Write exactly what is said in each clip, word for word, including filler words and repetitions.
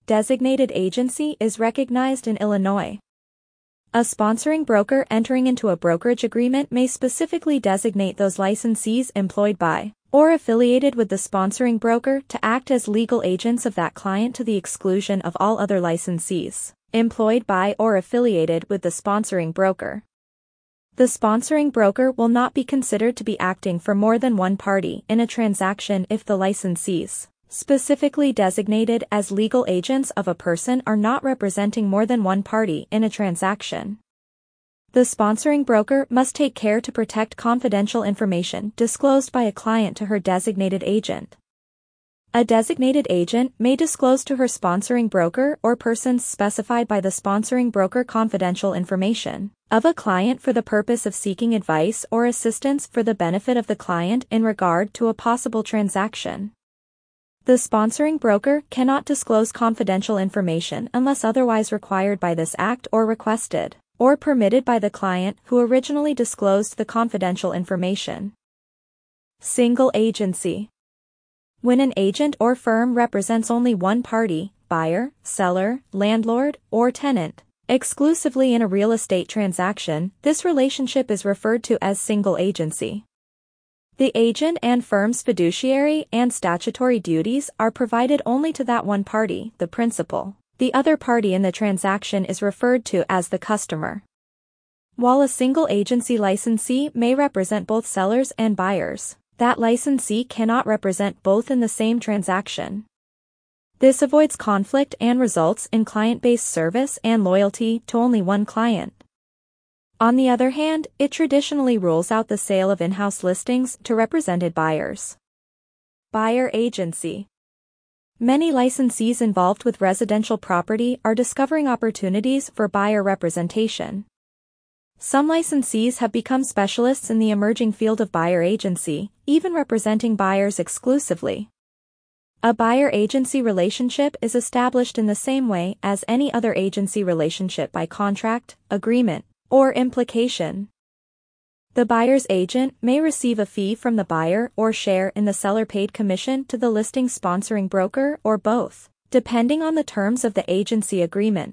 Designated agency is recognized in Illinois. A sponsoring broker entering into a brokerage agreement may specifically designate those licensees employed by or affiliated with the sponsoring broker to act as legal agents of that client to the exclusion of all other licensees employed by or affiliated with the sponsoring broker. The sponsoring broker will not be considered to be acting for more than one party in a transaction if the licensees specifically designated as legal agents of a person are not representing more than one party in a transaction. The sponsoring broker must take care to protect confidential information disclosed by a client to her designated agent. A designated agent may disclose to her sponsoring broker or persons specified by the sponsoring broker confidential information of a client for the purpose of seeking advice or assistance for the benefit of the client in regard to a possible transaction. The sponsoring broker cannot disclose confidential information unless otherwise required by this act or requested or permitted by the client who originally disclosed the confidential information. Single agency. When an agent or firm represents only one party, buyer, seller, landlord, or tenant, exclusively in a real estate transaction, this relationship is referred to as single agency. The agent and firm's fiduciary and statutory duties are provided only to that one party, the principal. The other party in the transaction is referred to as the customer. While a single agency licensee may represent both sellers and buyers, that licensee cannot represent both in the same transaction. This avoids conflict and results in client-based service and loyalty to only one client. On the other hand, it traditionally rules out the sale of in-house listings to represented buyers. Buyer agency. Many licensees involved with residential property are discovering opportunities for buyer representation. Some licensees have become specialists in the emerging field of buyer agency, even representing buyers exclusively. A buyer-agency relationship is established in the same way as any other agency relationship by contract, agreement, or implication. The buyer's agent may receive a fee from the buyer or share in the seller-paid commission to the listing sponsoring broker or both, depending on the terms of the agency agreement.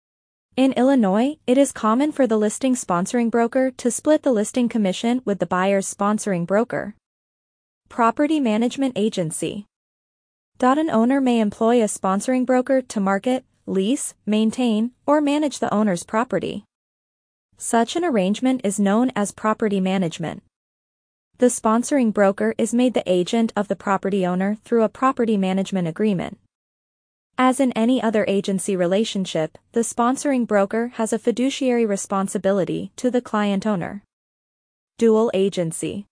In Illinois, it is common for the listing sponsoring broker to split the listing commission with the buyer's sponsoring broker. Property management agency. An owner may employ a sponsoring broker to market, lease, maintain, or manage the owner's property. Such an arrangement is known as property management. The sponsoring broker is made the agent of the property owner through a property management agreement. As in any other agency relationship, the sponsoring broker has a fiduciary responsibility to the client owner. Dual agency.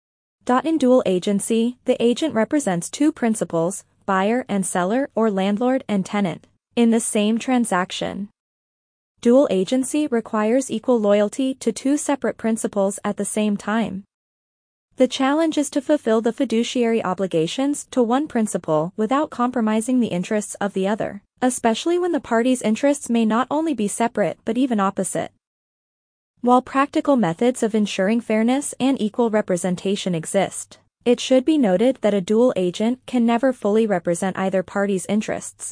In dual agency, the agent represents two principals, buyer and seller or landlord and tenant, in the same transaction. Dual agency requires equal loyalty to two separate principals at the same time. The challenge is to fulfill the fiduciary obligations to one principal without compromising the interests of the other, especially when the parties' interests may not only be separate but even opposite. While practical methods of ensuring fairness and equal representation exist, it should be noted that a dual agent can never fully represent either party's interests.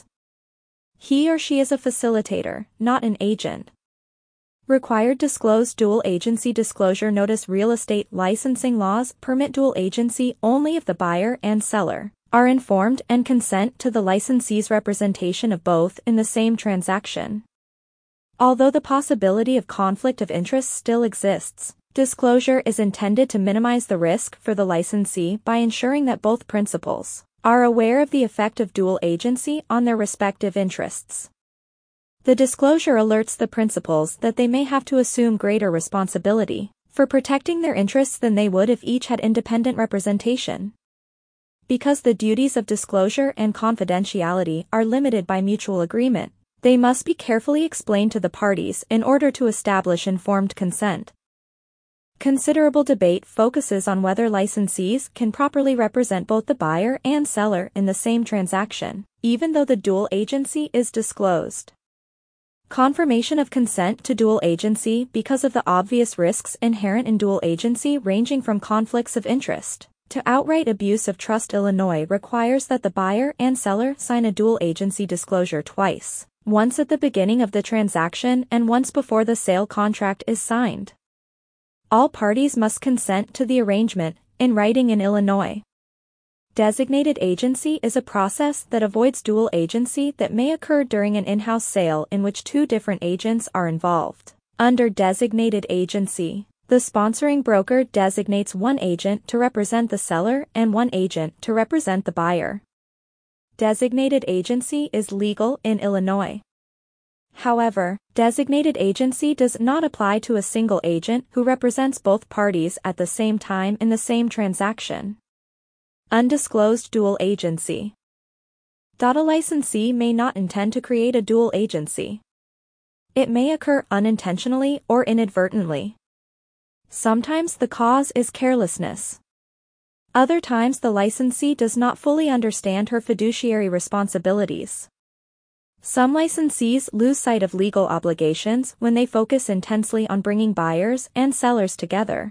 He or she is a facilitator, not an agent. Required disclosed dual agency disclosure notice. Real estate licensing laws permit dual agency only if the buyer and seller are informed and consent to the licensee's representation of both in the same transaction. Although the possibility of conflict of interest still exists, disclosure is intended to minimize the risk for the licensee by ensuring that both principals are aware of the effect of dual agency on their respective interests. The disclosure alerts the principals that they may have to assume greater responsibility for protecting their interests than they would if each had independent representation. Because the duties of disclosure and confidentiality are limited by mutual agreement, they must be carefully explained to the parties in order to establish informed consent. Considerable debate focuses on whether licensees can properly represent both the buyer and seller in the same transaction, even though the dual agency is disclosed. Confirmation of consent to dual agency because of the obvious risks inherent in dual agency ranging from conflicts of interest, To outright abuse of trust, Illinois requires that the buyer and seller sign a dual agency disclosure twice, once at the beginning of the transaction and once before the sale contract is signed. All parties must consent to the arrangement, in writing in Illinois. Designated agency is a process that avoids dual agency that may occur during an in-house sale in which two different agents are involved. Under designated agency, the sponsoring broker designates one agent to represent the seller and one agent to represent the buyer. Designated agency is legal in Illinois. However, designated agency does not apply to a single agent who represents both parties at the same time in the same transaction. Undisclosed dual agency. A licensee may not intend to create a dual agency. It may occur unintentionally or inadvertently. Sometimes the cause is carelessness. Other times the licensee does not fully understand her fiduciary responsibilities. Some licensees lose sight of legal obligations when they focus intensely on bringing buyers and sellers together.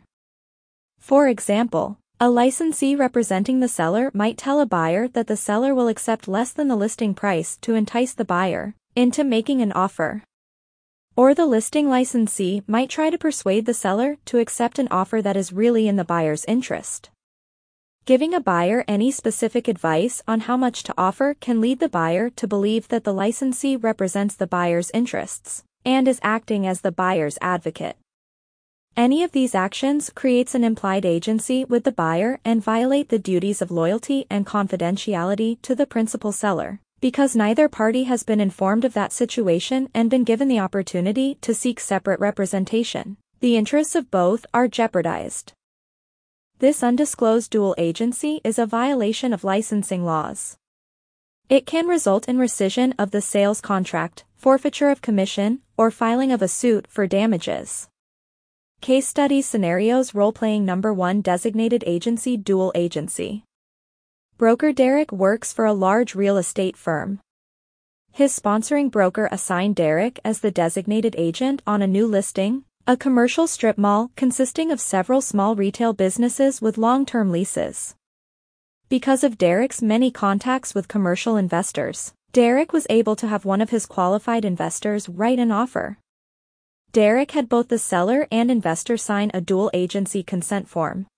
For example, a licensee representing the seller might tell a buyer that the seller will accept less than the listing price to entice the buyer into making an offer. Or the listing licensee might try to persuade the seller to accept an offer that is really in the buyer's interest. Giving a buyer any specific advice on how much to offer can lead the buyer to believe that the licensee represents the buyer's interests and is acting as the buyer's advocate. Any of these actions creates an implied agency with the buyer and violate the duties of loyalty and confidentiality to the principal seller, because neither party has been informed of that situation and been given the opportunity to seek separate representation. The interests of both are jeopardized. This undisclosed dual agency is a violation of licensing laws. It can result in rescission of the sales contract, forfeiture of commission, or filing of a suit for damages. Case study scenarios. Role-playing number one. Designated agency. Dual agency. Broker Derek works for a large real estate firm. His sponsoring broker assigned Derek as the designated agent on a new listing, a commercial strip mall consisting of several small retail businesses with long-term leases. Because of Derek's many contacts with commercial investors, Derek was able to have one of his qualified investors write an offer. Derek had both the seller and investor sign a dual agency consent form.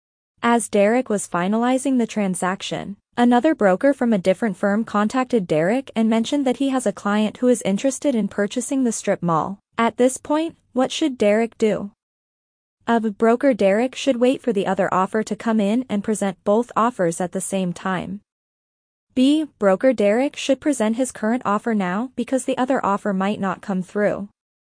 As Derek was finalizing the transaction, another broker from a different firm contacted Derek and mentioned that he has a client who is interested in purchasing the strip mall. At this point, what should Derek do? A broker Derek should wait for the other offer to come in and present both offers at the same time. B. Broker Derek should present his current offer now because the other offer might not come through.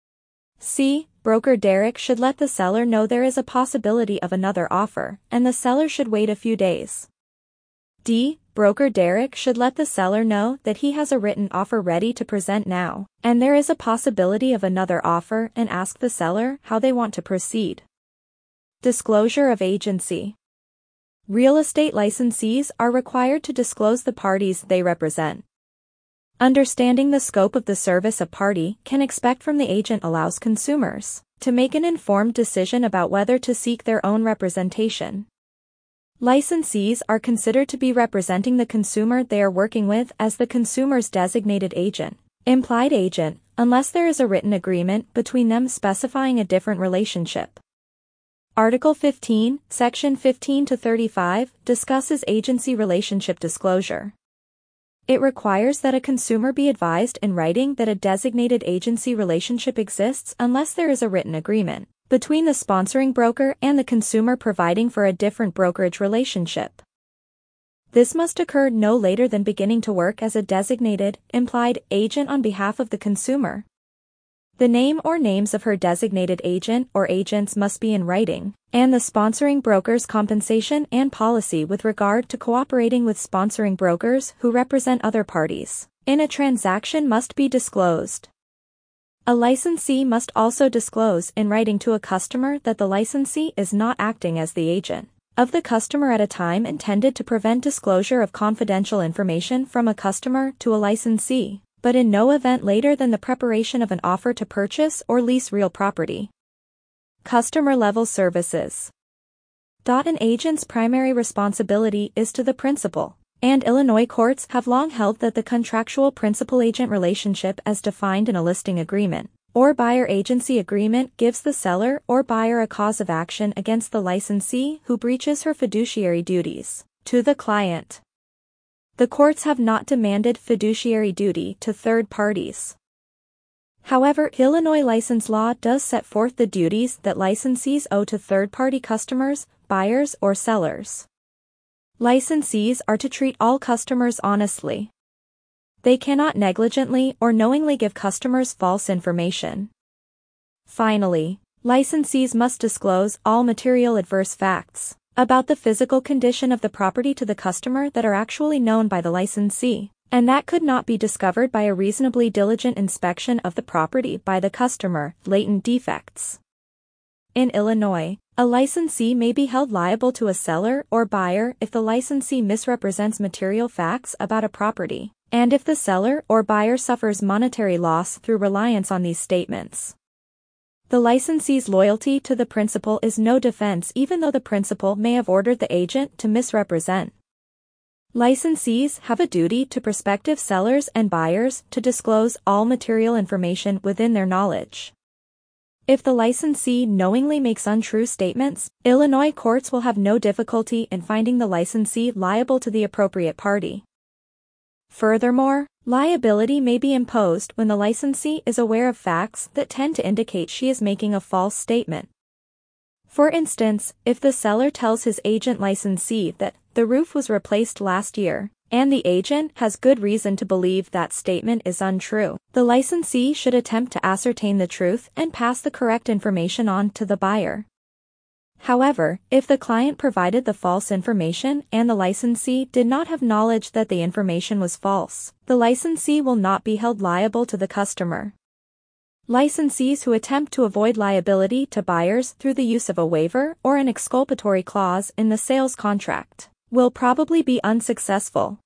C. Broker Derek should let the seller know there is a possibility of another offer, and the seller should wait a few days. D. Broker Derek should let the seller know that he has a written offer ready to present now, and there is a possibility of another offer, and ask the seller how they want to proceed. Disclosure of agency. Real estate licensees are required to disclose the parties they represent. Understanding the scope of the service a party can expect from the agent allows consumers to make an informed decision about whether to seek their own representation. Licensees are considered to be representing the consumer they are working with as the consumer's designated agent, implied agent, unless there is a written agreement between them specifying a different relationship. Article fifteen, Section fifteen to thirty-five, discusses agency relationship disclosure. It requires that a consumer be advised in writing that a designated agency relationship exists unless there is a written agreement between the sponsoring broker and the consumer providing for a different brokerage relationship. This must occur no later than beginning to work as a designated, implied agent on behalf of the consumer. The name or names of her designated agent or agents must be in writing, and the sponsoring broker's compensation and policy with regard to cooperating with sponsoring brokers who represent other parties in a transaction must be disclosed. A licensee must also disclose in writing to a customer that the licensee is not acting as the agent of the customer at a time intended to prevent disclosure of confidential information from a customer to a licensee, but in no event later than the preparation of an offer to purchase or lease real property. Customer-level services. An agent's primary responsibility is to the principal, and Illinois courts have long held that the contractual principal-agent relationship as defined in a listing agreement or buyer-agency agreement gives the seller or buyer a cause of action against the licensee who breaches her fiduciary duties to the client. The courts have not demanded fiduciary duty to third parties. However, Illinois license law does set forth the duties that licensees owe to third-party customers, buyers, or sellers. Licensees are to treat all customers honestly. They cannot negligently or knowingly give customers false information. Finally, licensees must disclose all material adverse facts about the physical condition of the property to the customer that are actually known by the licensee, and that could not be discovered by a reasonably diligent inspection of the property by the customer, latent defects. In Illinois, a licensee may be held liable to a seller or buyer if the licensee misrepresents material facts about a property, and if the seller or buyer suffers monetary loss through reliance on these statements. The licensee's loyalty to the principal is no defense even though the principal may have ordered the agent to misrepresent. Licensees have a duty to prospective sellers and buyers to disclose all material information within their knowledge. If the licensee knowingly makes untrue statements, Illinois courts will have no difficulty in finding the licensee liable to the appropriate party. Furthermore, liability may be imposed when the licensee is aware of facts that tend to indicate she is making a false statement. For instance, if the seller tells his agent licensee that the roof was replaced last year, and the agent has good reason to believe that statement is untrue, the licensee should attempt to ascertain the truth and pass the correct information on to the buyer. However, if the client provided the false information and the licensee did not have knowledge that the information was false, the licensee will not be held liable to the customer. Licensees who attempt to avoid liability to buyers through the use of a waiver or an exculpatory clause in the sales contract will probably be unsuccessful.